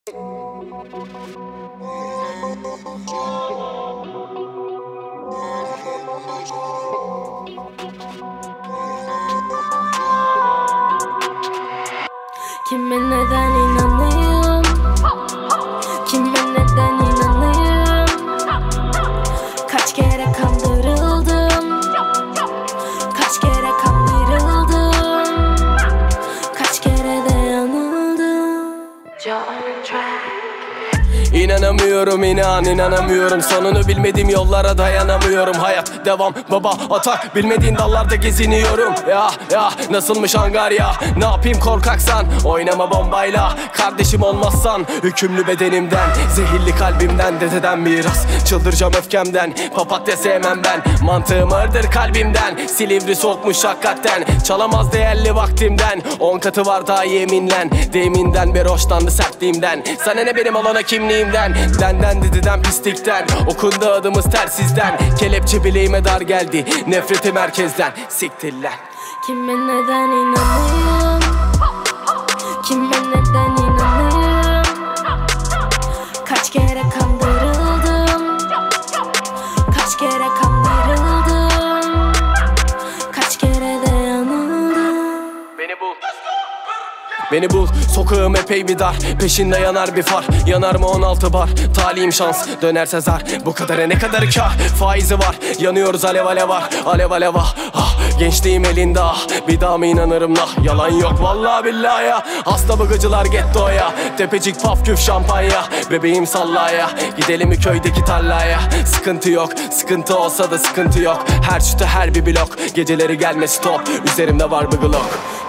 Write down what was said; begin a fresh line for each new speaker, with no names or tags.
Kime neden inanayım? Kime neden inanayım? Kaç kere kandırıldım, kaç kere kandırıldım, kaç kere de yanıldım.
İnanamıyorum, inanamıyorum. Sonunu bilmediğim yollara dayanamıyorum. Hayat devam, baba atak, bilmediğin dallarda geziniyorum. Ya nasılmış Angarya? Ne yapayım korkaksan? Oynama bombayla. Kardeşim olmazsan hükümlü bedenimden, zehirli kalbimden, dededen miras. Çıldıracağım öfkemden, papatya sevmem ben. Mantığım ağırdır kalbimden, Silivri sokmuş hakikaten. Çalamaz değerli vaktimden, 10 katı var daha yeminlen. Deminden beri hoşlandı sertliğimden. Sana ne benim olana kimliğimden? Denden dediden pislikten, okundu adımız tersizden. Kelepçe bileğime dar geldi, nefreti merkezden. Siktir lan.
Kime neden inanayım? Kime neden inanayım? Kaç kere kandırıldım, kaç kere kandırıldım, kaç kere de yanıldım.
Beni bul, sokağım epey bir dar. Peşinde yanar bir far, yanar mı 16 bar. Talihim şans, dönerse zar. Bu kadara ne kadar kar, faizi var. Yanıyoruz alev alev var, alev alev ah. Gençliğim elinde ah, bir daha mı inanırım lah? Yalan yok vallahi billahi ya. Hasta bıgıcılar gettoya, tepecik paf küf şampanya. Bebeğim sallaya, gidelim mi köydeki tarlaya? Sıkıntı yok, sıkıntı olsa da sıkıntı yok. Her sütü her bir blok, geceleri gelme stop. Üzerimde var bir glock.